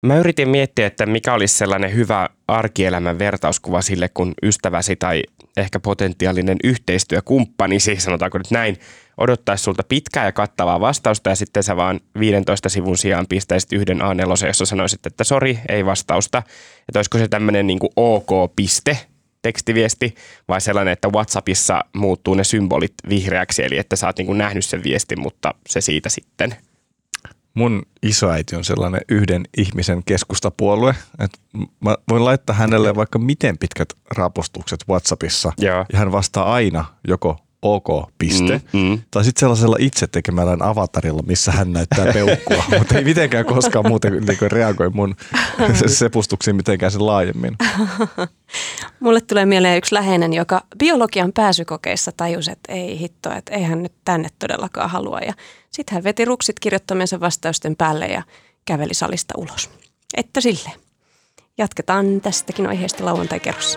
Mä yritin miettiä, että mikä olisi sellainen hyvä arkielämän vertauskuva sille, kun ystäväsi tai ehkä potentiaalinen yhteistyökumppanisi, sanotaanko nyt näin, odottaisi sulta pitkää ja kattavaa vastausta ja sitten sä vaan 15 sivun sijaan pistäisit yhden A4, jossa sanoisit, että sori, ei vastausta. Että olisiko se tämmöinen niin kuin OK-piste tekstiviesti vai sellainen, että WhatsAppissa muuttuu ne symbolit vihreäksi, eli että sä oot niin kuin nähnyt sen viestin, mutta se siitä sitten. Mun isoäiti on sellainen yhden ihmisen keskustapuolue, että mä voin laittaa hänelle vaikka miten pitkät rapostukset WhatsAppissa. Joo. Ja hän vastaa aina joko OK-piste tai sitten sellaisella itse tekemällään avatarilla, missä hän näyttää peukkua, mutta ei mitenkään koskaan muuten niin reagoi mun sepustuksiin mitenkään sen laajemmin. Mulle tulee mieleen yksi läheinen, joka biologian pääsykokeissa tajusi, että ei hitto, että ei hän nyt tänne todellakaan halua. Ja sitten hän veti ruksit kirjoittamiensa vastausten päälle ja käveli salista ulos. Että silleen. Jatketaan tästäkin aiheesta lauantai-kerrossa.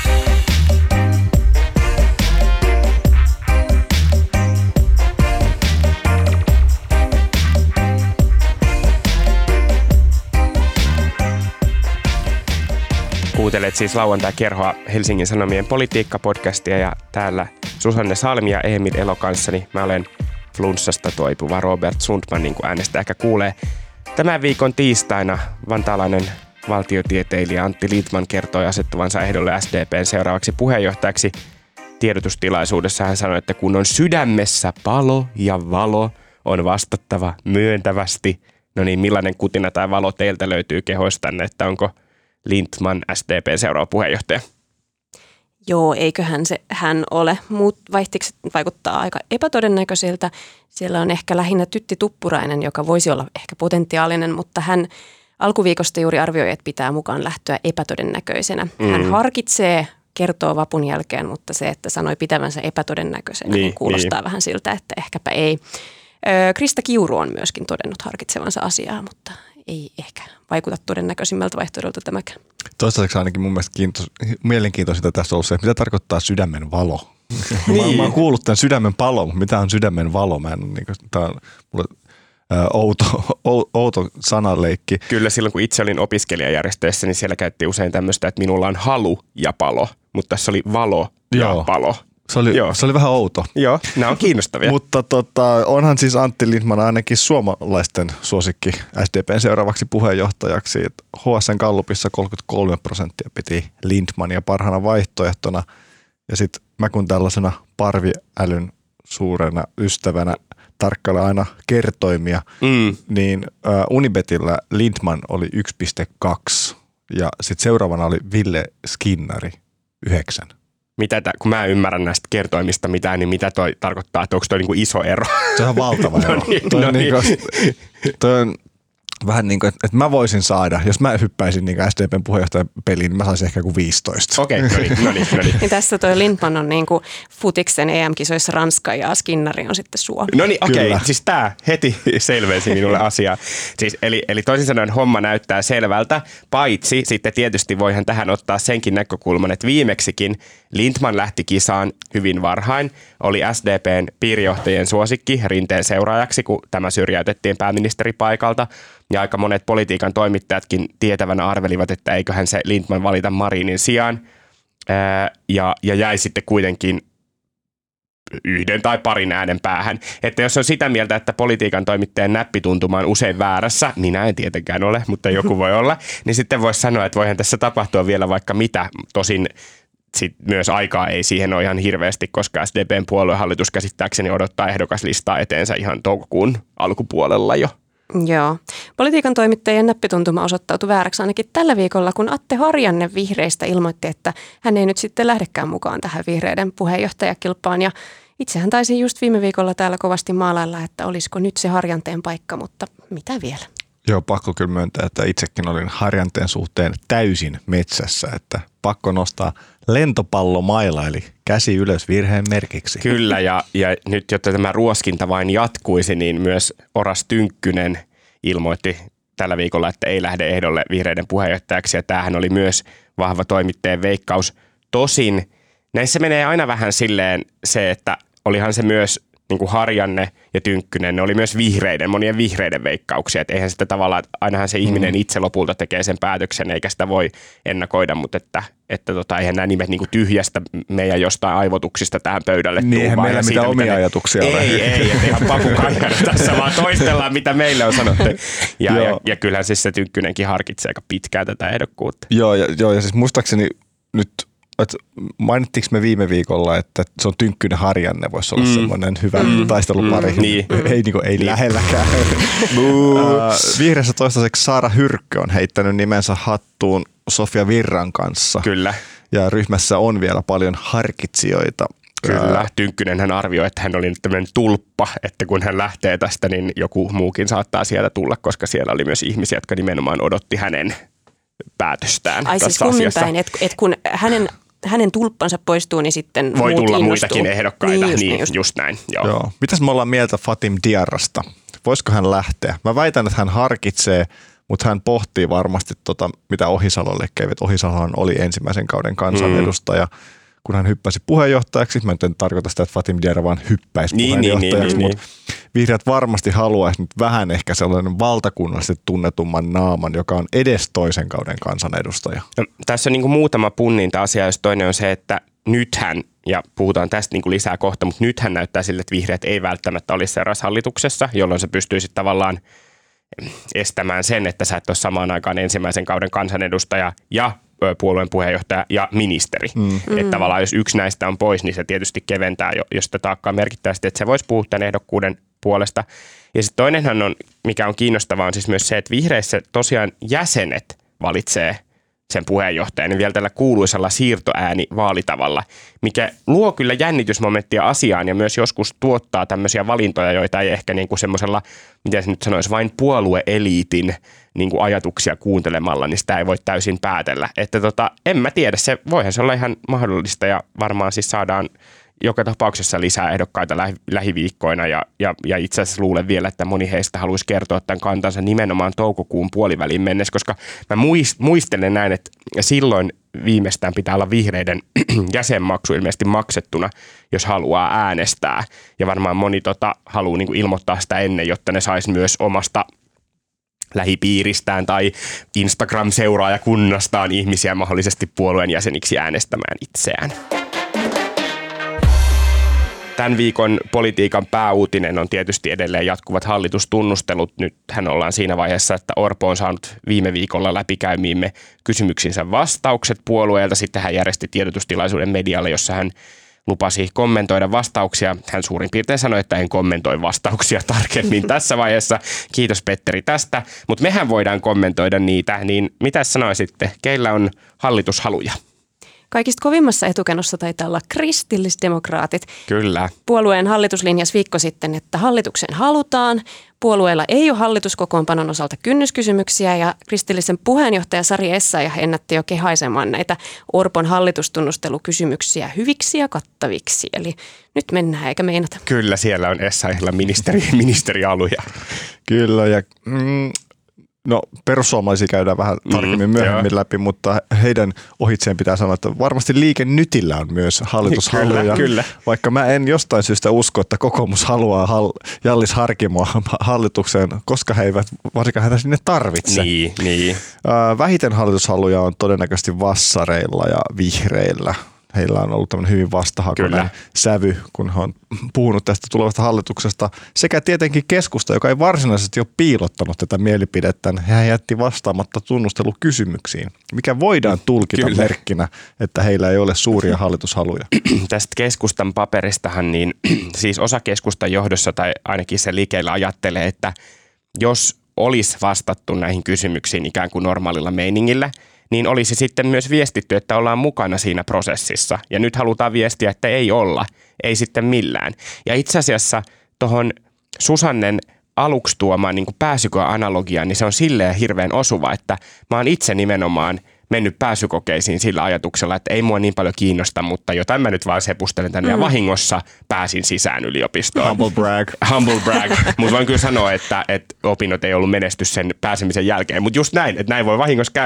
Kuuntelet siis lauantai-kerhoa Helsingin Sanomien politiikkapodcastia ja täällä Susanne Salmi ja Emil Elo kanssani. Mä olen flunssasta toipuva Robert Sundman, niin kuin äänestä ehkä kuulee. Tämän viikon tiistaina vantaalainen valtiotieteilijä Antti Lindtman kertoi asettuvansa ehdolle SDPn seuraavaksi puheenjohtajaksi. Tiedotustilaisuudessa hän sanoi, että kun on sydämessä palo ja valo, on vastattava myöntävästi. No niin, millainen kutina tai valo teiltä löytyy kehoistanne, että onko Lindtman SDPn seuraava puheenjohtaja? Joo, eiköhän se hän ole. Muut vaihtikset vaikuttaa aika epätodennäköisiltä. Siellä on ehkä lähinnä Tytti Tuppurainen, joka voisi olla ehkä potentiaalinen, mutta hän alkuviikosta juuri arvioi, että pitää mukaan lähtöä epätodennäköisenä. Hän harkitsee, kertoo vapun jälkeen, mutta se, että sanoi pitävänsä epätodennäköisenä, niin kuulostaa vähän siltä, että ehkäpä ei. Krista Kiuru on myöskin todennut harkitsevansa asiaa, mutta ei ehkä vaikuta todennäköisimmältä vaihtoehdolta tämäkään. Toistaiseksi ainakin mun mielestä mielenkiintoisinta tässä on ollut se, että mitä tarkoittaa sydämen valo. Niin. Mä oon kuullut tämän sydämen palo, mutta mitä on sydämen valo? Tämä on mulle outo sanaleikki. Kyllä silloin, kun itse olin opiskelijajärjestöissä, niin siellä käytti usein tämmöistä, että minulla on halu ja palo, mutta tässä oli valo ja palo. Se oli vähän outo. Joo, nämä on kiinnostavia. Mutta onhan siis Antti Lindtman ainakin suomalaisten suosikki SDPn seuraavaksi puheenjohtajaksi. HSN Gallupissa 33% piti Lindtmania parhaana vaihtoehtona. Ja sitten mä kun tällaisena parviälyn suurena ystävänä tarkkailen aina kertoimia, niin Unibetillä Lindtman oli 1,2 ja sitten seuraavana oli Ville Skinnari 9. Kun mä ymmärrän näistä kertoimista mitään, niin mitä toi tarkoittaa, että onko toi niinku iso ero? Se on valtava ero. Toi on vähän niin kuin, että mä voisin saada, jos mä hyppäisin niin SDPn puheenjohtajan peliin, niin mä saisin ehkä joku 15. Okei, no niin. Ja tässä toi Lindtman on niin kuin futiksen EM-kisoissa Ranska ja Skinnari on sitten Suomi. No niin, okei. Siis tää heti selvensi minulle asiaa. Siis, eli toisin sanoen homma näyttää selvältä, paitsi sitten tietysti voihan tähän ottaa senkin näkökulman, että viimeksikin Lindtman lähti kisaan hyvin varhain, oli SDPn piirijohtajien suosikki Rinteen seuraajaksi, kun tämä syrjäytettiin pääministeripaikalta. Ja aika monet politiikan toimittajatkin tietävänä arvelivat, että eiköhän se Lindtman valita Marinin sijaan. Ja jäi sitten kuitenkin yhden tai parin äänen päähän. Että jos on sitä mieltä, että politiikan toimittajan näppituntuma on usein väärässä, minä en tietenkään ole, mutta joku voi olla, niin sitten voisi sanoa, että voihan tässä tapahtua vielä vaikka mitä. Tosin sitten myös aikaa ei siihen ole ihan hirveästi, koska SDPn puoluehallitus käsittääkseni odottaa ehdokaslistaa eteensä ihan toukokuun alkupuolella jo. Joo. Politiikan toimittajien näppituntuma osoittautui vääräksi ainakin tällä viikolla, kun Atte Harjanne Vihreistä ilmoitti, että hän ei nyt sitten lähdekään mukaan tähän vihreiden puheenjohtajakilpaan. Ja itsehän taisi just viime viikolla täällä kovasti maalailla, että olisiko nyt se Harjanteen paikka, mutta mitä vielä? Joo, pakko kyllä myöntää, että itsekin olin Harjanteen suhteen täysin metsässä, että pakko nostaa lentopallomaila, eli käsi ylös virheen merkiksi. Kyllä, ja nyt jotta tämä ruoskinta vain jatkuisi, niin myös Oras Tynkkynen ilmoitti tällä viikolla, että ei lähde ehdolle vihreiden puheenjohtajaksi, ja tämähän oli myös vahva toimittajien veikkaus. Tosin näissä menee aina vähän silleen se, että olihan se myös niin kuin Harjanne ja Tynkkynen, ne oli myös monien vihreiden veikkauksia. Että eihän sitä tavallaan, ainahan se ihminen itse lopulta tekee sen päätöksen, eikä sitä voi ennakoida, mutta että eihän nämä nimet niin kuin tyhjästä meidän jostain aivotuksista tähän pöydälle tuu. Niin, eihän meillä mitään omia ajatuksia ole. Ei, että ihan papukaijana tässä vaan toistellaan, mitä meille on sanottu. Ja kyllähän siis se Tynkkynenkin harkitsee aika pitkään tätä ehdokkuutta. Joo, ja siis muistaakseni nyt, että mainittiinko me viime viikolla, että se on Tynkkynen Harjanne, voisi olla semmoinen hyvä taistelupari. Niin. Ei lähelläkään. Vihreässä toistaiseksi Saara Hyrkkö on heittänyt nimensä hattuun Sofia Virran kanssa. Kyllä. Ja ryhmässä on vielä paljon harkitsijoita. Kyllä. Tynkkynen hän arvioi, että hän oli nyt tämmöinen tulppa, että kun hän lähtee tästä, niin joku muukin saattaa sieltä tulla, koska siellä oli myös ihmisiä, jotka nimenomaan odotti hänen päätöstään Ai tässä siis kummin asiassa. päin, että kun hänen tulppansa poistuu, niin sitten voi muut tulla innostuu. muitakin ehdokkaita, niin just näin. Joo. Mitäs me ollaan mieltä Fatim Diarrasta? Voisiko hän lähteä? Mä väitän, että hän harkitsee, mutta hän pohtii varmasti mitä Ohisalolle kävi. Ohisalohan oli ensimmäisen kauden kansanedustaja. Kun hän hyppäsi puheenjohtajaksi, mä en tarkoita sitä, että Fatim Diarra vaan hyppäisi puheenjohtajaksi, mutta vihreät varmasti haluaisi nyt vähän ehkä sellainen valtakunnallisesti tunnetumman naaman, joka on edes toisen kauden kansanedustaja. No, tässä on niin kuin muutama punninta asia, jos toinen on se, että nythän, ja puhutaan tästä niin kuin lisää kohta, mutta nythän näyttää sille, että vihreät ei välttämättä olisi seuraavassa hallituksessa, jolloin se pystyisi tavallaan estämään sen, että sä et ole samaan aikaan ensimmäisen kauden kansanedustaja ja puolueen puheenjohtaja ja ministeri. Että tavallaan jos yksi näistä on pois, niin se tietysti keventää jo sitä taakkaa merkittävästi, että se voisi puhua tämän ehdokkuuden puolesta. Ja sitten toinenhan on, mikä on kiinnostavaa, on siis myös se, että vihreissä tosiaan jäsenet valitsee sen puheenjohtajan niin vielä tällä kuuluisalla siirtoääni vaalitavalla, mikä luo kyllä jännitysmomenttia asiaan ja myös joskus tuottaa tämmöisiä valintoja, joita ei ehkä niin kuin semmoisella, miten se nyt sanoisi, vain puolueeliitin niin kuin ajatuksia kuuntelemalla, niin sitä ei voi täysin päätellä. Että en mä tiedä, voihan se olla ihan mahdollista ja varmaan siis saadaan joka tapauksessa lisää ehdokkaita lähiviikkoina ja itse asiassa luulen vielä, että moni heistä haluaisi kertoa tämän kantansa nimenomaan toukokuun puoliväliin mennessä, koska mä muistelen näin, että silloin viimeistään pitää olla vihreiden jäsenmaksu ilmeisesti maksettuna, jos haluaa äänestää. Ja varmaan moni haluaa niin kuin ilmoittaa sitä ennen, jotta ne saisi myös omasta lähipiiristään tai Instagram-seuraajakunnastaan ihmisiä mahdollisesti puolueen jäseniksi äänestämään itseään. Tämän viikon politiikan pääuutinen on tietysti edelleen jatkuvat hallitustunnustelut. Nythän ollaan siinä vaiheessa, että Orpo on saanut viime viikolla läpikäymiimme kysymyksinsä vastaukset puolueelta. Sitten hän järjesti tiedotustilaisuuden medialle, jossa hän lupasi kommentoida vastauksia. Hän suurin piirtein sanoi, että en kommentoi vastauksia tarkemmin tässä vaiheessa. Kiitos Petteri tästä, mutta mehän voidaan kommentoida niitä. Niin mitä sanoisitte, keillä on hallitushaluja? Kaikista kovimmassa etukenossa taitaa olla kristillisdemokraatit. Kyllä. Puolueen hallitus linjasi viikko sitten, että hallituksen halutaan. Puolueella ei ole hallituskokoonpanon osalta kynnyskysymyksiä ja kristillisen puheenjohtaja Sari Essayah ennätti jo kehaisemaan näitä Orpon hallitustunustelukysymyksiä hyviksi ja kattaviksi. Eli nyt mennään eikä meinata. Kyllä, siellä on Essayahilla ministerialuja. Kyllä ja no perussuomalaisia käydään vähän tarkemmin myöhemmin läpi, mutta heidän ohitseen pitää sanoa, että varmasti Liike Nytillä on myös hallitushaluja. Kyllä. Vaikka mä en jostain syystä usko, että kokoomus haluaa Hjallis Harkimoa hallitukseen, koska he eivät varsinkaan häntä sinne tarvitse. Niin. Vähiten hallitushaluja on todennäköisesti vassareilla ja vihreillä. Heillä on ollut tämmöinen hyvin vastahakoinen sävy, kun he on puhunut tästä tulevasta hallituksesta. Sekä tietenkin keskusta, joka ei varsinaisesti ole piilottanut tätä mielipidettä. Hän jätti vastaamatta tunnustelukysymyksiin, mikä voidaan tulkita merkkinä, että heillä ei ole suuria hallitushaluja. Tästä keskustan paperistahan, niin siis osa keskustan johdossa tai ainakin se liikkeellä ajattelee, että jos olisi vastattu näihin kysymyksiin ikään kuin normaalilla meiningillä, niin olisi sitten myös viestitty, että ollaan mukana siinä prosessissa. Ja nyt halutaan viestiä, että ei olla, ei sitten millään. Ja itse asiassa tuohon Susannen aluksi tuomaan niin pääsykoe-analogiaan, niin se on silleen hirveän osuva, että mä oon itse nimenomaan mennyt pääsykokeisiin sillä ajatuksella, että ei mua niin paljon kiinnosta, mutta jotain mä nyt vaan sepustelen tänne ja vahingossa pääsin sisään yliopistoon. Humble brag. Humble brag. Mutta voin kyllä sanoa, että opinnot ei ollut menestys sen pääsemisen jälkeen, mutta just näin, että näin voi vahingossa käydä.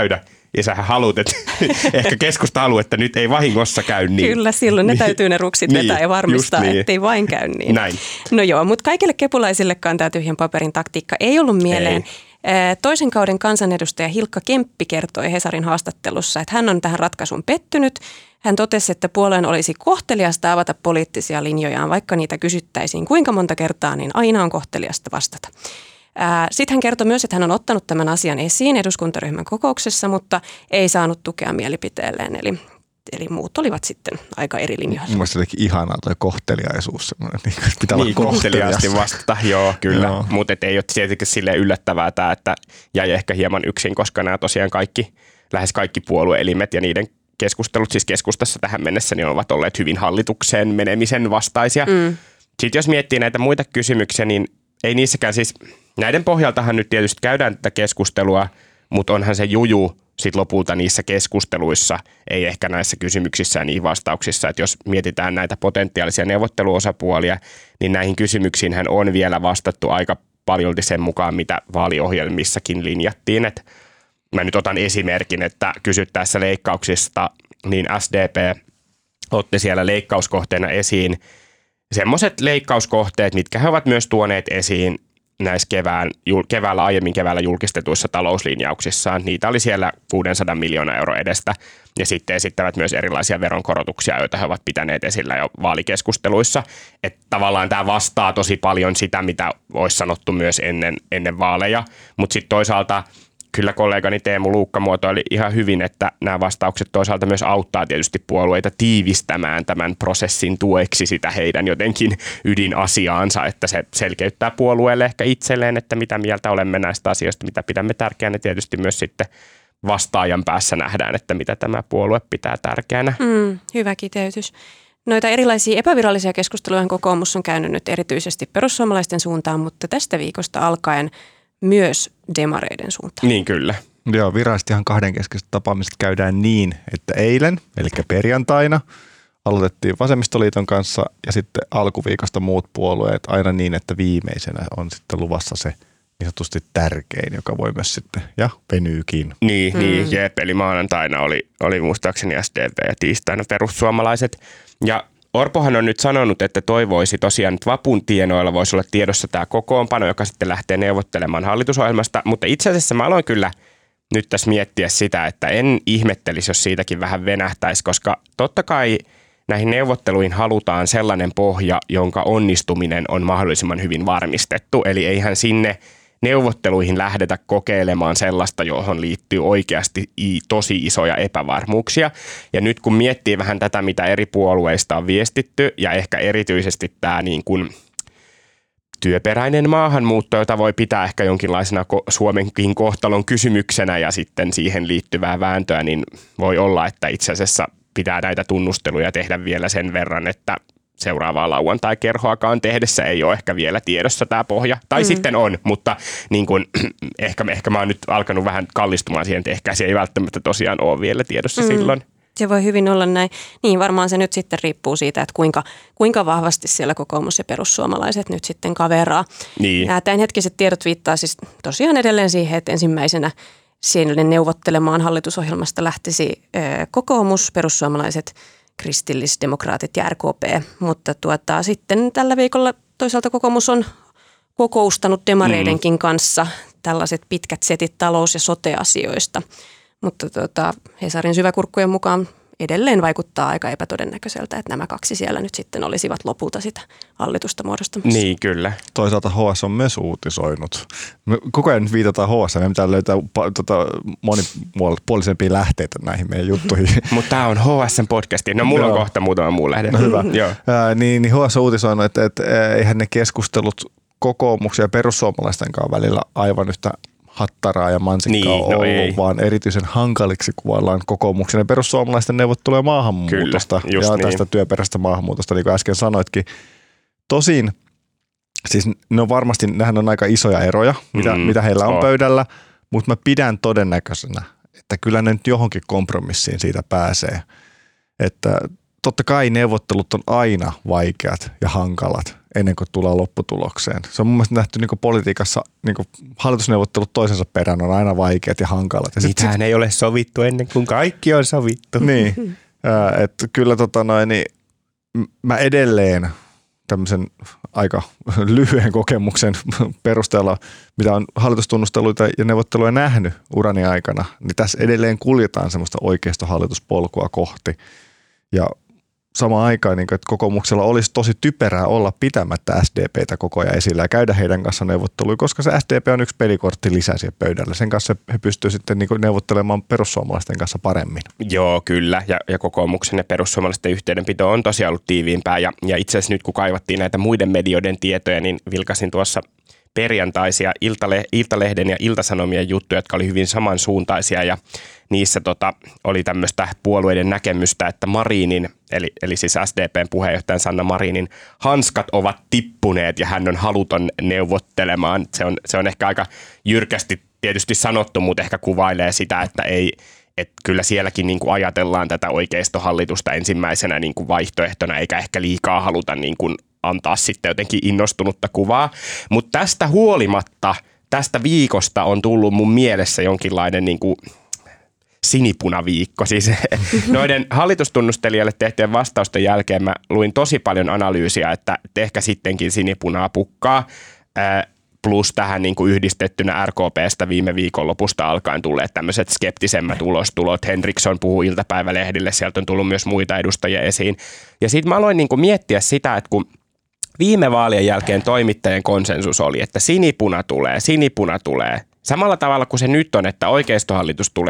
Ja sähän haluat, että ehkä keskusta haluaa, että nyt ei vahingossa käy niin. Kyllä, silloin ne täytyy ne ruksit vetää Niin, ja varmistaa, just niin. ettei vain käy niin. Näin. No joo, mutta kaikille kepulaisillekaan tämä tyhjän paperin taktiikka ei ollut mieleen. Toisen kauden kansanedustaja Hilkka Kemppi kertoi Hesarin haastattelussa, että hän on tähän ratkaisuun pettynyt. Hän totesi, että puolueen olisi kohteliasta avata poliittisia linjojaan, vaikka niitä kysyttäisiin kuinka monta kertaa, niin aina on kohteliasta vastata. Sitten hän kertoi myös, että hän on ottanut tämän asian esiin eduskuntaryhmän kokouksessa, mutta ei saanut tukea mielipiteelleen. Eli muut olivat sitten aika eri linjoilla. Mielestäni jotenkin ihanaa toi kohteliaisuus. Pitää niin, kohteliaasti vastata, joo, kyllä. Mutta ei ole tietenkin silleen yllättävää tämä, että jäi ehkä hieman yksin, koska nämä tosiaan lähes kaikki puolueelimet ja niiden keskustelut, siis keskustassa tähän mennessä, niin ovat olleet hyvin hallitukseen menemisen vastaisia. Sitten jos miettii näitä muita kysymyksiä, niin ei niissäkään siis, näiden pohjaltahan nyt tietysti käydään tätä keskustelua, mutta onhan se juju sit lopulta niissä keskusteluissa, ei ehkä näissä kysymyksissä ja niihin vastauksissa, että jos mietitään näitä potentiaalisia neuvotteluosapuolia, niin näihin kysymyksiinhän on vielä vastattu aika paljolti sen mukaan, mitä vaaliohjelmissakin linjattiin. Et mä nyt otan esimerkin, että kysyttäessä leikkauksista, niin SDP otti siellä leikkauskohteena esiin semmoiset leikkauskohteet, mitkä he ovat myös tuoneet esiin näissä aiemmin keväällä julkistetuissa talouslinjauksissaan. Niitä oli siellä 600 miljoonaa euroa edestä ja sitten esittävät myös erilaisia veronkorotuksia, joita he ovat pitäneet esillä jo vaalikeskusteluissa. Että tavallaan tämä vastaa tosi paljon sitä, mitä olisi sanottu myös ennen vaaleja, mutta sitten toisaalta kyllä kollegani Teemu Luukka muotoili ihan hyvin, että nämä vastaukset toisaalta myös auttaa tietysti puolueita tiivistämään tämän prosessin tueksi sitä heidän jotenkin ydinasiaansa, että se selkeyttää puolueelle ehkä itselleen, että mitä mieltä olemme näistä asioista, mitä pidämme tärkeänä. Tietysti myös sitten vastaajan päässä nähdään, että mitä tämä puolue pitää tärkeänä. Hyvä kiteytys. Noita erilaisia epävirallisia keskusteluja kokoomus on käynyt nyt erityisesti perussuomalaisten suuntaan, mutta tästä viikosta alkaen myös demareiden suuntaan. Niin kyllä. Joo, virallisestihan kahdenkeskiset tapaamiset käydään niin, että eilen, eli perjantaina, aloitettiin Vasemmistoliiton kanssa ja sitten alkuviikosta muut puolueet aina niin, että viimeisenä on sitten luvassa se niin sanotusti tärkein, joka voi myös sitten, ja venyykin. Niin, jep, eli maanantaina oli muistaakseni SDP ja tiistaina perussuomalaiset. Ja Orpohan on nyt sanonut, että toivoisi tosiaan, että vapun tienoilla voisi olla tiedossa tämä kokoonpano, joka sitten lähtee neuvottelemaan hallitusohjelmasta, mutta itse asiassa mä aloin kyllä nyt tässä miettiä sitä, että en ihmettelisi, jos siitäkin vähän venähtäisi, koska totta kai näihin neuvotteluihin halutaan sellainen pohja, jonka onnistuminen on mahdollisimman hyvin varmistettu, eli eihän sinne neuvotteluihin lähdetä kokeilemaan sellaista, johon liittyy oikeasti tosi isoja epävarmuuksia. Ja nyt kun miettii vähän tätä, mitä eri puolueista on viestitty, ja ehkä erityisesti tämä niin kuin työperäinen maahanmuutto, jota voi pitää ehkä jonkinlaisena Suomenkin kohtalon kysymyksenä ja sitten siihen liittyvää vääntöä, niin voi olla, että itse asiassa pitää näitä tunnusteluja tehdä vielä sen verran, että seuraavaa lauantai-kerhoakaan tehdessä ei ole ehkä vielä tiedossa tämä pohja. Tai sitten on, mutta niin kun, ehkä mä oon nyt alkanut vähän kallistumaan siihen, että ehkä se ei välttämättä tosiaan ole vielä tiedossa silloin. Se voi hyvin olla näin. Niin, varmaan se nyt sitten riippuu siitä, että kuinka vahvasti siellä kokoomus ja perussuomalaiset nyt sitten kaveraa. Niin. Nämä tämänhetkiset tiedot viittaa siis tosiaan edelleen siihen, että ensimmäisenä siellä neuvottelemaan hallitusohjelmasta lähtisi kokoomus, perussuomalaiset, kristillisdemokraatit ja RKP, mutta sitten tällä viikolla toisaalta kokoomus on kokoustanut demareidenkin kanssa tällaiset pitkät setit talous- ja sote-asioista, mutta Hesarin syväkurkkujen mukaan edelleen vaikuttaa aika epätodennäköiseltä, että nämä kaksi siellä nyt sitten olisivat lopulta sitä hallitusta muodostamassa. Niin, kyllä. Toisaalta HS on myös uutisoinut. Koko ajan nyt viitataan HS, meidän pitää löytää monipuolisempia lähteitä näihin meidän juttuihin. Mutta tämä on HS:n podcasti. No mulla on kohta muutama muu lähde. No hyvä. Joo. Niin HS on uutisoinut, että eihän ne keskustelut kokoomuksen ja perussuomalaisten kanssa välillä aivan yhtä hattaraa ja mansikkaa ollut, vaan erityisen hankaliksi kuvaillaan kokoomuksen ja perussuomalaisten neuvotteluja maahanmuutosta. Kyllä, ja tästä työperäistä maahanmuutosta, niin kuin äsken sanoitkin. Tosin, siis nehän on aika isoja eroja, mitä heillä on pöydällä, mutta mä pidän todennäköisenä, että kyllä ne nyt johonkin kompromissiin siitä pääsee. Että totta kai neuvottelut on aina vaikeat ja hankalat. ennen kuin tullaan lopputulokseen. Se on mun mielestä nähty niin kuin politiikassa, niin kuin hallitusneuvottelut toisensa perään on aina vaikeat ja hankalat. Ja mitään ei ole sovittu ennen kuin kaikki on sovittu. Niin, että kyllä niin mä edelleen tämmöisen aika lyhyen kokemuksen perusteella, mitä on hallitustunnusteluita ja neuvotteluja nähnyt urani aikana, niin tässä edelleen kuljetaan semmoista oikeistohallituspolkua kohti. Ja samaan aikaan, niin kuin, että kokoomuksella olisi tosi typerää olla pitämättä SDPtä koko ajan esillä ja käydä heidän kanssa neuvotteluja, koska se SDP on yksi pelikortti lisää siihen pöydälle. Sen kanssa he pystyvät sitten niin kuin neuvottelemaan perussuomalaisten kanssa paremmin. Joo, kyllä. Ja kokoomuksen ja perussuomalaisten yhteydenpito on tosiaan ollut tiiviimpää. Ja itse asiassa nyt, kun kaivattiin näitä muiden medioiden tietoja, niin vilkasin tuossa perjantaisia Iltalehden ja Iltasanomien juttuja, jotka oli hyvin samansuuntaisia ja niissä oli tämmöistä puolueiden näkemystä, että Marinin, eli siis SDPn puheenjohtajan Sanna Marinin hanskat ovat tippuneet ja hän on haluton neuvottelemaan. Se on ehkä aika jyrkästi tietysti sanottu, mutta ehkä kuvailee sitä, että että kyllä sielläkin niin kuin ajatellaan tätä oikeistohallitusta ensimmäisenä niin kuin vaihtoehtona, eikä ehkä liikaa haluta niin kuin antaa sitten jotenkin innostunutta kuvaa. Mutta tästä huolimatta, tästä viikosta on tullut mun mielessä jonkinlainen niin kuin sinipunaviikko. Siis noiden hallitustunnustelijalle tehtyjen vastausten jälkeen mä luin tosi paljon analyysiä, että ehkä sittenkin sinipunaa pukkaa. Plus tähän niin kuin yhdistettynä RKP:stä viime viikonlopusta alkaen tulleet tämmöiset skeptisemmät ulostulot. Henriksson puhuu iltapäivälehdille, sieltä on tullut myös muita edustajia esiin. Ja sitten mä aloin niin kuin miettiä sitä, että kun viime vaalien jälkeen toimittajien konsensus oli, että sinipuna tulee. Samalla tavalla kuin se nyt on, että oikeistohallitus tulee.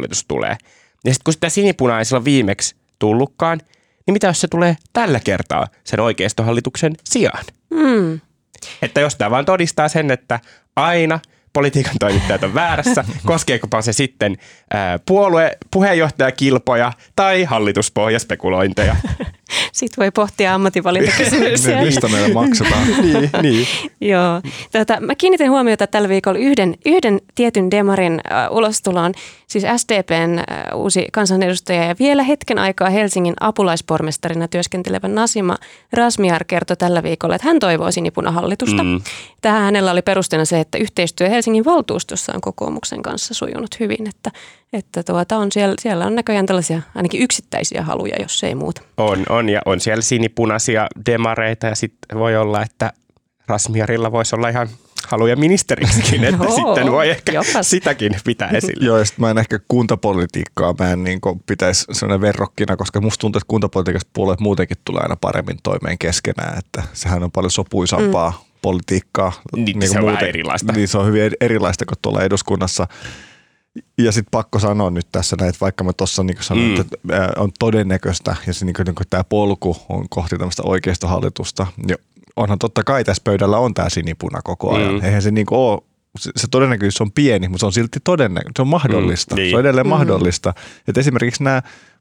Ja sitten kun sitä sinipunaa ei silloin viimeksi tullutkaan, niin mitä jos se tulee tällä kertaa sen oikeistohallituksen sijaan? Että jos tämä vaan todistaa sen, että aina politiikan toimittajat on väärässä, koskeekopa se sitten puheenjohtajakilpoja tai hallituspohjaspekulointeja. Sitten voi pohtia ammatinvalintakysymyksiä. Mistä meille maksetaan? niin. Joo. Mä kiinnitin huomiota tällä viikolla yhden tietyn demarin ulostuloon, siis SDPn uusi kansanedustaja ja vielä hetken aikaa Helsingin apulaispormestarina työskentelevä Nasima Razmyar kertoi tällä viikolla, että hän toivoo sinipunahallitusta. Tähän hänellä oli perusteena se, että yhteistyö Helsingin valtuustossa on kokoomuksen kanssa sujunut hyvin, että siellä on näköjään tällaisia ainakin yksittäisiä haluja, jos ei muuta. On siellä sinipunaisia demareita ja sitten voi olla, että Razmyarilla voisi olla ihan haluja ministeriksikin, että sitten voi ehkä sitäkin pitää esillä. Joo, ja sitten mä en ehkä kuntapolitiikkaa, mä en niin pitäisi sellainen verrokkina, koska musta tuntuu, että kuntapolitiikasta puolueet muutenkin tulee aina paremmin toimeen keskenään, että sehän on paljon sopuisampaa politiikkaa. Niin se on vähän erilaista. Niin se on hyvin erilaista kuin tuolla eduskunnassa. Ja sitten pakko sanoa nyt tässä näin, että vaikka mä tuossa niin sanoin, että on todennäköistä ja se, niin tämä polku on kohti tämmöistä oikeistohallitusta, niin onhan totta kai tässä pöydällä on tämä sinipuna koko ajan. Eihän se niin ole, se todennäköisyys on pieni, mutta se on silti todennäköistä, se on mahdollista. Niin. Se on edelleen mahdollista. Että esimerkiksi nämä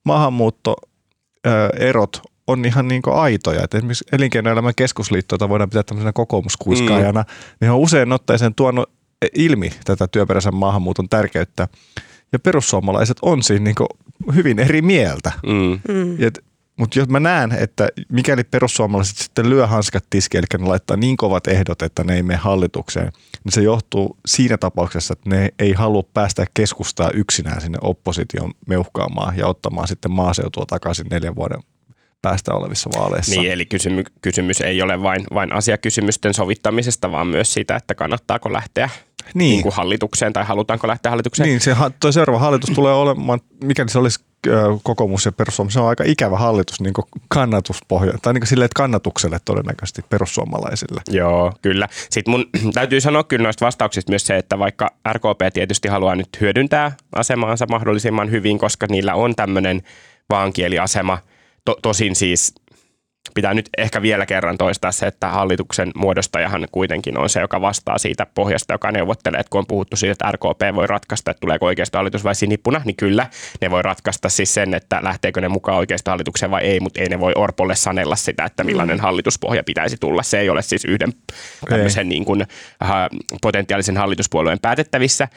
maahanmuuttoerot on ihan niin kuin aitoja. Että esimerkiksi Elinkeinoelämän keskusliitto, jota voidaan pitää tämmöisenä kokoomuskuiskaajana, niin on usein otteeseen tuonut ilmi tätä työperäisen maahanmuuton tärkeyttä. Ja perussuomalaiset on siinä niin kuin hyvin eri mieltä. Mutta jos mä näen, että mikäli perussuomalaiset sitten lyö hanskat tiskiin, eli ne laittaa niin kovat ehdot, että ne ei mene hallitukseen, niin se johtuu siinä tapauksessa, että ne ei halua päästä keskustaa yksinään sinne opposition meuhkaamaan ja ottamaan sitten maaseutua takaisin 4 vuoden päästä olevissa vaaleissa. Niin, eli kysymys ei ole vain asiakysymysten sovittamisesta, vaan myös siitä, että kannattaako lähteä niin kuin hallitukseen tai halutaanko lähteä hallitukseen. Niin, tuo seuraava hallitus tulee olemaan, mikäli se olisi kokoomus ja perussuomalaiset, se on aika ikävä hallitus niin kuin kannatuspohja, tai niin kuin silleen, että kannatukselle todennäköisesti perussuomalaisille. Joo, kyllä. Sitten mun täytyy sanoa kyllä noista vastauksista myös se, että vaikka RKP tietysti haluaa nyt hyödyntää asemaansa mahdollisimman hyvin, koska niillä on tämmöinen vaankieliasema, tosin siis pitää nyt ehkä vielä kerran toistaa se, että hallituksen muodostajahan kuitenkin on se, joka vastaa siitä pohjasta, joka neuvottelee. Että kun on puhuttu siitä, että RKP voi ratkaista, että tuleeko oikeistohallitus vai sinipuna, niin kyllä ne voi ratkaista siis sen, että lähteekö ne mukaan oikeistohallitukseen vai ei, mutta ei ne voi Orpolle sanella sitä, että millainen hallituspohja pitäisi tulla. Se ei ole siis yhden tämmöisen niin kuin potentiaalisen hallituspuolueen päätettävissä.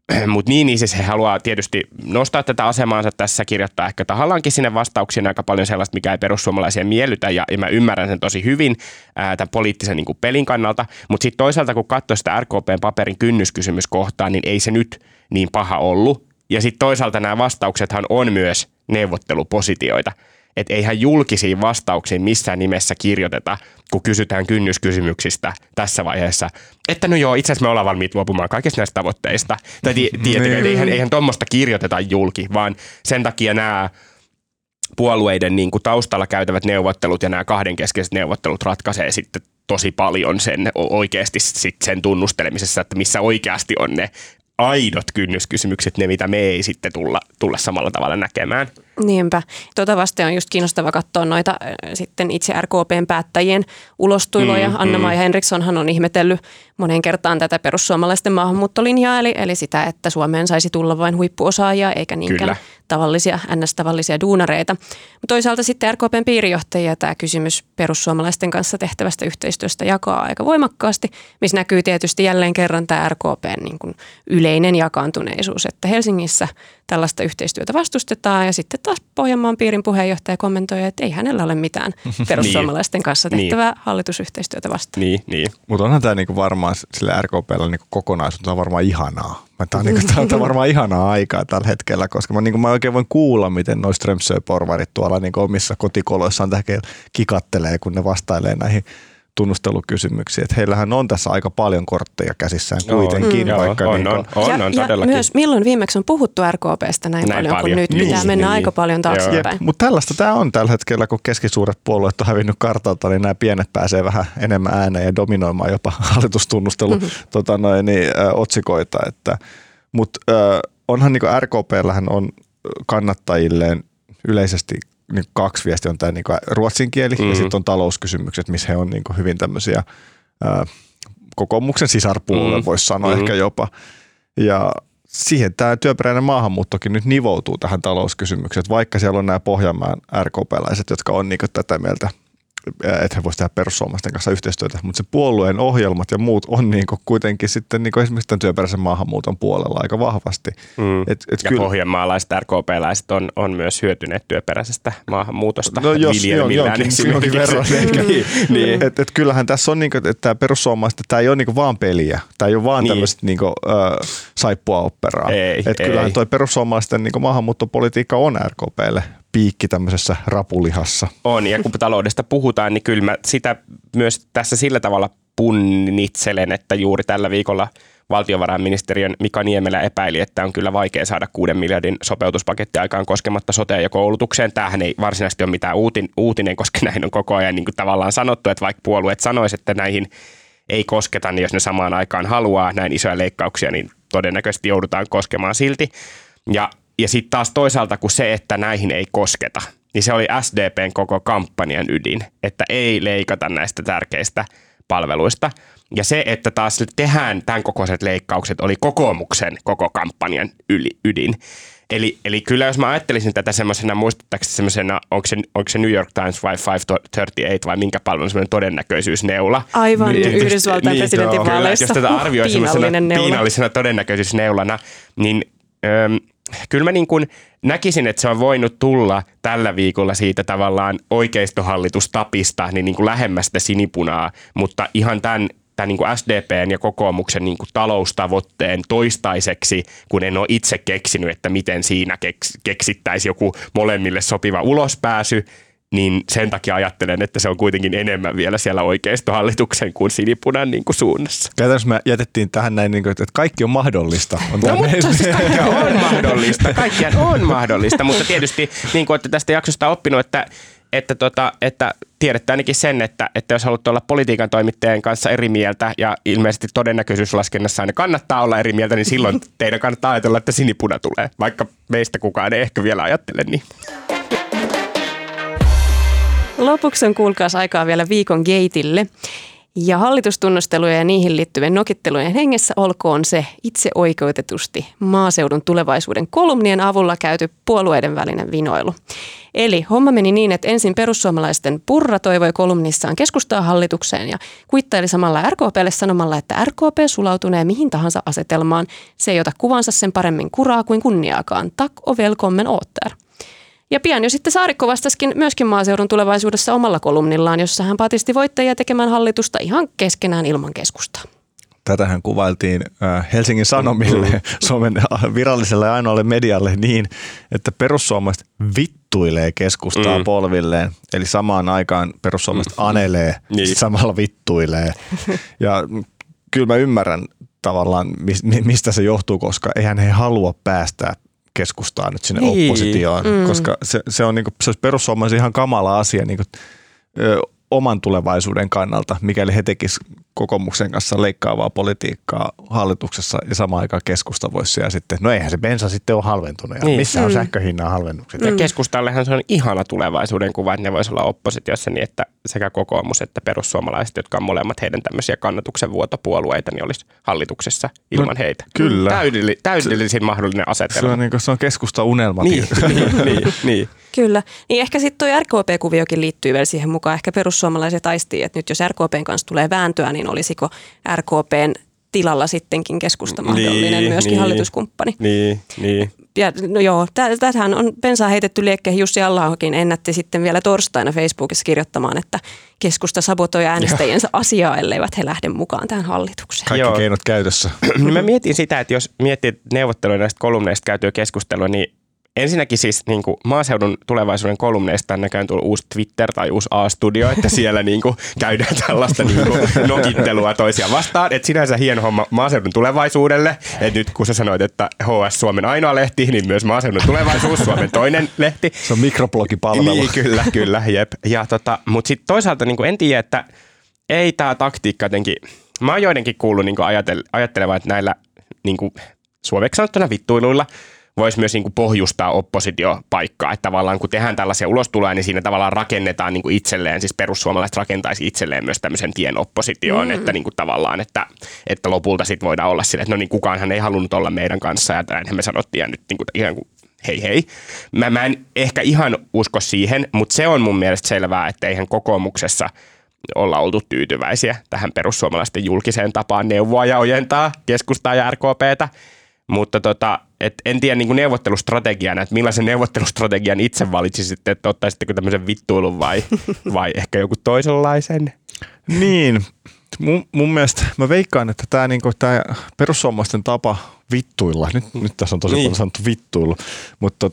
Mutta niin siis he haluaa tietysti nostaa tätä asemaansa tässä, kirjoittaa ehkä tahallaankin sinne vastauksiin aika paljon sellaista, mikä ei perussuomalaisia miellytä, ja mä ymmärrän sen tosi hyvin tämän poliittisen niin kuin pelin kannalta, mutta sitten toisaalta kun katsoo sitä RKPn paperin kynnyskysymyskohtaa, niin ei se nyt niin paha ollut, ja sitten toisaalta nämä vastauksethan on myös neuvottelupositioita. Että eihän julkisiin vastauksiin missään nimessä kirjoiteta, kun kysytään kynnyskysymyksistä tässä vaiheessa, että no joo, itse asiassa me ollaan valmiit luopumaan kaikista näistä tavoitteista. Tai eihän tuommoista kirjoiteta julki, vaan sen takia nämä puolueiden niin kuin taustalla käytävät neuvottelut ja nämä kahdenkeskeiset neuvottelut ratkaisee sitten tosi paljon sen oikeasti sen tunnustelemisessa, että missä oikeasti on ne aidot kynnyskysymykset, ne mitä me ei sitten tulla samalla tavalla näkemään. Niinpä. Vasten on just kiinnostava katsoa noita sitten itse RKPn päättäjien ulostuiloja. Anna-Maija Henrikssonhan on ihmetellyt moneen kertaan tätä perussuomalaisten maahanmuuttolinjaa, eli sitä, että Suomeen saisi tulla vain huippuosaajia eikä niinkään tavallisia duunareita. Toisaalta sitten RKPn piirijohtajia tämä kysymys perussuomalaisten kanssa tehtävästä yhteistyöstä jakaa aika voimakkaasti, missä näkyy tietysti jälleen kerran tämä RKPn niin kuin yleinen jakaantuneisuus, että Helsingissä tällaista yhteistyötä vastustetaan ja sitten taas Pohjanmaan piirin puheenjohtaja kommentoi, että ei hänellä ole mitään perussuomalaisten kanssa tehtävää hallitusyhteistyötä vastaan. Niin. Mutta onhan tämä niinku varmaan sille RKP:llä niinku kokonaisuus on varmaan ihanaa. Tämä on varmaan ihanaa aikaa tällä hetkellä, koska mä oikein voin kuulla, miten nuo Strömsö-porvarit tuolla niinku omissa kotikoloissaan kikattelee, kun ne vastailee näihin tunnustelukysymyksiä. Että heillähän on tässä aika paljon kortteja käsissään kuitenkin. On todellakin. Myös milloin viimeksi on puhuttu RKP:stä näin paljon kuin nyt. Pitää mennä aika paljon taaksepäin. Mutta tällaista tämä on tällä hetkellä, kun keskisuuret puolueet on hävinnyt kartalta, niin nämä pienet pääsee vähän enemmän ääneen ja dominoimaan jopa hallitustunnustelu otsikoita. Mutta onhan niin RKP:llähän on kannattajilleen yleisesti niin 2 viestiä on tämä niin ruotsin kieli ja sitten on talouskysymykset, missä he on niin hyvin tämmöisiä kokoomuksen sisarpuolueita, voisi sanoa ehkä jopa. Ja siihen tämä työperäinen maahanmuuttokin nyt nivoutuu tähän talouskysymykseen, vaikka siellä on nämä Pohjanmaan RKP-läiset, jotka on niin tätä mieltä, että he voisivat tehdä perussuomalaisten kanssa yhteistyötä, mutta se puolueen ohjelmat ja muut on niinku kuitenkin sitten niinku esimerkiksi tämän työperäisen maahanmuuton puolella aika vahvasti. Ja kyllä pohjanmaalaiset RKP-läiset on myös hyötyneet työperäisestä maahanmuutosta viljelmillään esimerkiksi. Niin. Et kyllähän tässä on, niinku, että tämä perussuomalaiset, tämä ei ole niinku vaan peliä, tämä ei ole vaan tämmöistä niinku, saippua operaa. Kyllähän toi perussuomalaisten niinku maahanmuuttopolitiikka on RKP:lle piikki tämmöisessä rapulihassa. On, ja kun taloudesta puhutaan, niin kyllä mä sitä myös tässä sillä tavalla punnitselen, että juuri tällä viikolla valtiovarainministeriön Mika Niemelä epäili, että on kyllä vaikea saada 6 miljardin sopeutuspaketti aikaan koskematta soteen ja koulutukseen. Tämähän ei varsinaisesti ole mitään uutinen, koska näin on koko ajan niin kuin tavallaan sanottu, että vaikka puolueet sanoisivat, että näihin ei kosketa, niin jos ne samaan aikaan haluaa näin isoja leikkauksia, niin todennäköisesti joudutaan koskemaan silti. Ja sitten taas toisaalta kun se, että näihin ei kosketa, niin se oli SDPn koko kampanjan ydin, että ei leikata näistä tärkeistä palveluista. Ja se, että taas tehdään tämän kokoiset leikkaukset, oli kokoomuksen koko kampanjan ydin. Eli kyllä jos mä ajattelisin tätä semmoisena, muistuttaako semmoisena, onko se New York Times vai 538 vai minkä palvelun semmoinen todennäköisyysneula. Aivan, Yhdysvaltain presidentinvaaleissa. Jos tätä arvioi semmoisena piinallisena todennäköisyysneulana, niin kyllä mä niin kuin näkisin, että se on voinut tulla tällä viikolla siitä tavallaan oikeistohallitustapista niin kuin lähemmästä sinipunaa, mutta ihan tämän niin kuin SDPn ja kokoomuksen niin kuin taloustavoitteen toistaiseksi, kun en ole itse keksinyt, että miten siinä keksittäisi joku molemmille sopiva ulospääsy, niin sen takia ajattelen, että se on kuitenkin enemmän vielä siellä oikeistohallituksen kuin sinipunan niin kuin suunnassa. Käytännössä me jätettiin tähän näin, että kaikki on mahdollista. No mutta siis kaikki on mahdollista. Kaikkihan on mahdollista, mutta tietysti niin kuin olette tästä jaksosta oppinut, että tiedätte ainakin sen, että jos haluatte olla politiikan toimittajien kanssa eri mieltä ja ilmeisesti todennäköisyyslaskennassa aina kannattaa olla eri mieltä, niin silloin teidän kannattaa ajatella, että sinipuna tulee, vaikka meistä kukaan ei ehkä vielä ajattele niin. Lopuksi on kuulkaas aikaa vielä viikon gateille. Ja hallitustunnustelujen ja niihin liittyvien nokittelujen hengessä olkoon se itse oikeutetusti maaseudun tulevaisuuden kolumnien avulla käyty puolueiden välinen vinoilu. Eli homma meni niin, että ensin perussuomalaisten Purra toivoi kolumnissaan keskustaa hallitukseen ja kuittaili samalla RKP:lle sanomalla, että RKP sulautunee mihin tahansa asetelmaan. Se ei ota kuvansa sen paremmin kuraa kuin kunniaakaan. Tack och välkommen åter. Ja pian jo sitten Saarikko vastasikin myöskin maaseudun tulevaisuudessa omalla kolumnillaan, jossa hän patisti voittajia tekemään hallitusta ihan keskenään ilman keskustaa. Tätähän kuvailtiin Helsingin Sanomille, Suomen viralliselle ja ainoalle medialle niin, että perussuomalaiset vittuilee keskustaa polvilleen. Eli samaan aikaan perussuomalaiset anelee, samalla vittuilee. Ja kyllä mä ymmärrän tavallaan, mistä se johtuu, koska eihän he halua päästää keskustaa nyt sinne oppositioon, koska se on niinku, se olisi perussuomalaisille ihan kamala asia niinku, oman tulevaisuuden kannalta, mikäli he tekisivät kokoomuksen kanssa leikkaavaa politiikkaa hallituksessa ja samaan aikaan keskusta voisi siellä sitten, no eihän se bensa sitten ole halventunut ja missä on sähköhinnan halvennukset. Ja keskustallehan se on ihana tulevaisuuden kuva, että ne voisi olla oppositiossa niin, että sekä kokoomus että perussuomalaiset, jotka on molemmat heidän tämmöisiä kannatuksen vuotopuolueita, niin olisi hallituksessa ilman heitä. Kyllä. Täydellisin mahdollinen asetelma. Se on keskusta unelma. Niin. Kyllä. Niin ehkä sitten tuo RKP-kuviokin liittyy vielä siihen mukaan. Ehkä perussuomalaiset aistii, että nyt jos RKPn kanssa tulee vääntöä, niin olisiko RKPn tilalla sittenkin keskusta mahdollinen myöskin hallituskumppani. Niin. Ja no joo, tätähän on bensaa heitetty liekkeihin. Jussi Halla-ahokin ennätti sitten vielä torstaina Facebookissa kirjoittamaan, että keskusta sabotoi äänestäjiensä asiaa, elleivät he lähde mukaan tähän hallitukseen. Kaikki keinot käytössä. Mä mietin sitä, että jos miettii neuvotteluja näistä kolumneista käytyä keskustelua, niin ensinnäkin siis niin kuin maaseudun tulevaisuuden kolumneista on näköjään tullut uusi Twitter tai uusi A-studio, että siellä niin kuin käydään tällaista niin kuin nokittelua toisia vastaan. Että sinänsä hieno homma maaseudun tulevaisuudelle. Että nyt kun sä sanoit, että HS Suomen ainoa lehti, niin myös maaseudun tulevaisuus Suomen toinen lehti. Se on mikroblogipalvelu. Niin, kyllä, jep. Ja mutta sitten toisaalta niin kuin en tiedä, että ei tämä taktiikka jotenkin, mä oon joidenkin kuullut niin kuin ajattelevan, että näillä niin kuin suomeksi sanottuna vittuiluilla voisi myös niinku pohjustaa oppositiopaikkaa, että tavallaan kun tehdään tällaisia ulostuloja, niin siinä tavallaan rakennetaan niinku itselleen, siis perussuomalaiset rakentaisi itselleen myös tämmöisen tien oppositioon, että niinku tavallaan, että lopulta sitten voidaan olla sille, että no niin kukaanhan ei halunnut olla meidän kanssa ja näinhän me sanottiin ja nyt niinku ihan kuin hei. Mä en ehkä ihan usko siihen, mutta se on mun mielestä selvää, että eihän kokoomuksessa olla oltu tyytyväisiä tähän perussuomalaisten julkiseen tapaan neuvoa ja ojentaa keskustaa ja RKPtä. Mutta en tiedä niin kuin neuvottelustrategiana, että millaisen neuvottelustrategian itse valitsisitte, että ottaisitteko tämmöisen vittuilun vai ehkä joku toisenlaisen? Niin, mun mielestä mä veikkaan, että tämä niinku, perussuomalaisten tapa vittuilla, nyt tässä on tosi paljon sanottu vittuilu, mutta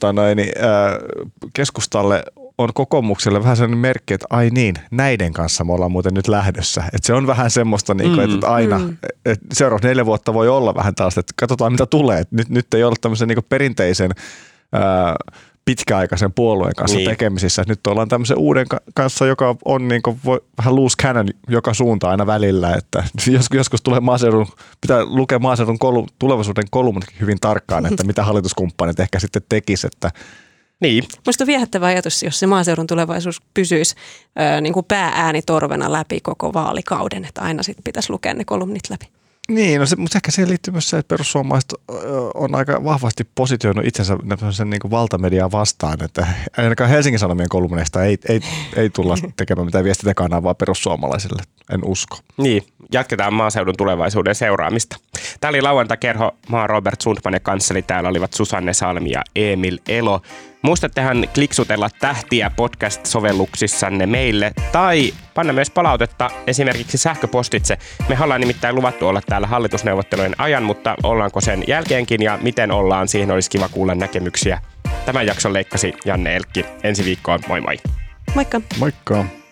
keskustalle on kokoomukselle vähän sellainen merkki, että ai niin, näiden kanssa me ollaan muuten nyt lähdössä. Että se on vähän semmoista, että aina että seuraavat 4 vuotta voi olla vähän tällaista, että katsotaan mitä tulee. Nyt ei ole tämmöisen niin perinteisen pitkäaikaisen puolueen kanssa tekemisissä. Nyt ollaan tämmöisen uuden kanssa, joka on niin kuin vähän loose cannon joka suuntaan aina välillä. Että joskus tulee pitää lukea maaseudun tulevaisuuden kolumnit hyvin tarkkaan, että mitä hallituskumppanit ehkä sitten tekisi, että niin. Minusta on viehättävä ajatus, jos se maaseudun tulevaisuus pysyisi niin kuin päääänitorvena läpi koko vaalikauden, että aina sitten pitäisi lukea ne kolumnit läpi. Niin, mutta ehkä siihen liittyy myös se, että perussuomalaiset on aika vahvasti positioinut itsensä niin kuin valtamediaa vastaan, että ainakaan Helsingin Sanomien kolumneista ei tulla tekemään mitään viestintäkanavaa perussuomalaisille, en usko. Niin, jatketaan maaseudun tulevaisuuden seuraamista. Tämä oli lauantai-kerho, mä oon Robert Sundman ja kanssani täällä olivat Susanne Salmi ja Emil Elo. Muistattehan kliksutella tähtiä podcast-sovelluksissanne meille tai panna myös palautetta esimerkiksi sähköpostitse. Me ollaan nimittäin luvattu olla täällä hallitusneuvottelujen ajan, mutta ollaanko sen jälkeenkin ja miten ollaan, siihen olisi kiva kuulla näkemyksiä. Tämän jakson leikkasi Janne Elkki. Ensi viikkoon, moi moi! Moikka! Moikka!